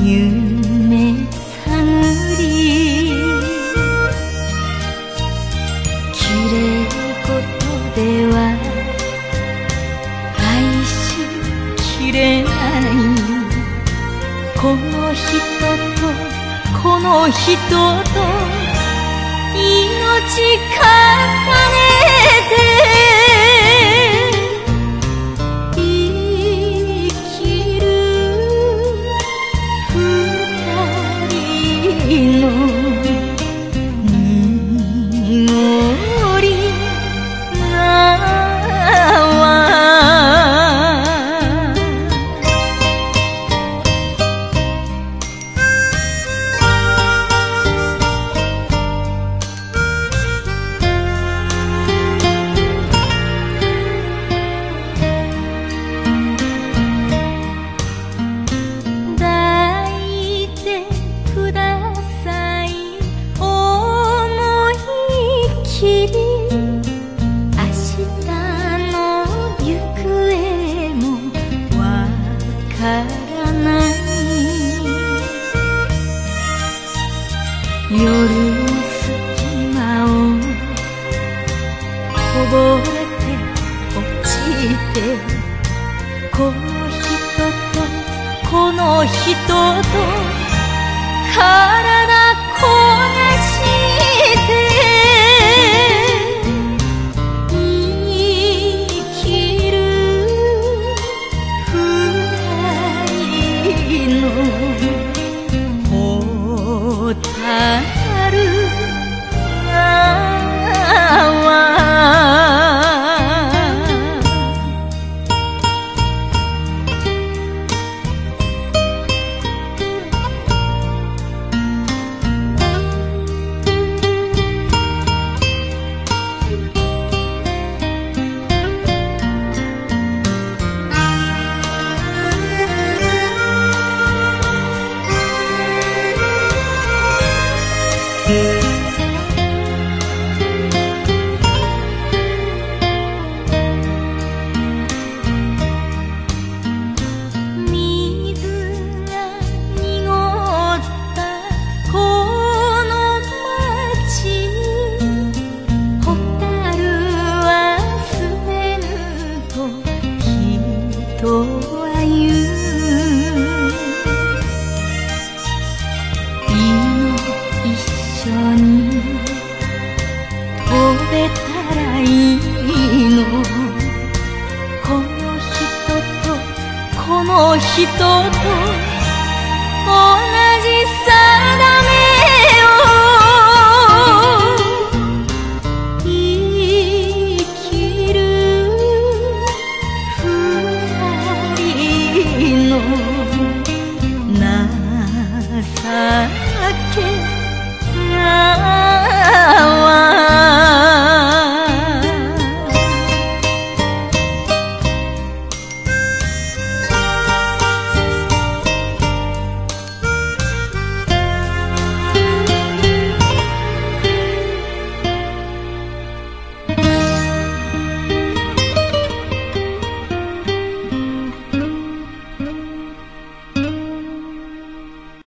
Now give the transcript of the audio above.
夢探りきれい事では愛しきれないこの人とこの人と命重ねて生きる二人の濁り縄明日の行方もわからない夜の隙間をこぼれて落ちてこの人とこの人と体焦がして飛べたらいいのこの人とこの人と同じ定めを生きる二人の情